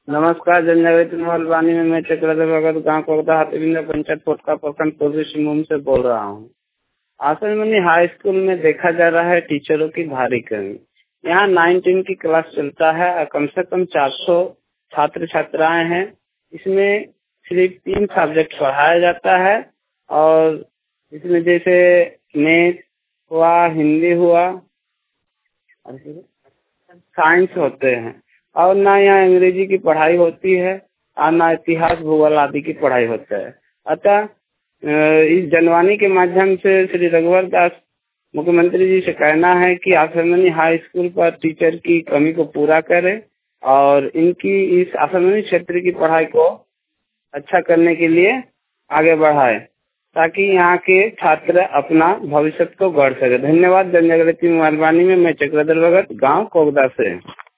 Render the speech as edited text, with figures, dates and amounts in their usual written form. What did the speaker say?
नमस्कार। जनजागृति मोहलवानी में मैं चक्रधर भगत गाँव कोगदा हाथीबिंदा पंचायत पोटका प्रखंड पूर्वी सिंहभूम से बोल रहा हूँ। आसनमनी हाई स्कूल में देखा जा रहा है टीचरों की भारी कमी। यहाँ 9-10 की क्लास चलता है और कम से कम 400 छात्र छात्राएं हैं। इसमें सिर्फ 3 सब्जेक्ट पढ़ाया जाता है और इसमें जैसे मैथ हुआ, हिंदी हुआ, साइंस होते हैं और ना यहाँ अंग्रेजी की पढ़ाई होती है और ना इतिहास भूगोल आदि की पढ़ाई होता है। अतः इस जनवाणी के माध्यम से श्री रघुवर दास मुख्यमंत्री जी से कहना है कि आसनमनी हाई स्कूल पर टीचर की कमी को पूरा करें और इनकी इस आसनमनी क्षेत्र की पढ़ाई को अच्छा करने के लिए आगे बढ़ाए ताकि यहाँ के छात्र अपना भविष्य को गढ़ सके। धन्यवाद। जनजागृति मोहलवानी में मैं चक्रधर भगत गाँव कोगदा से।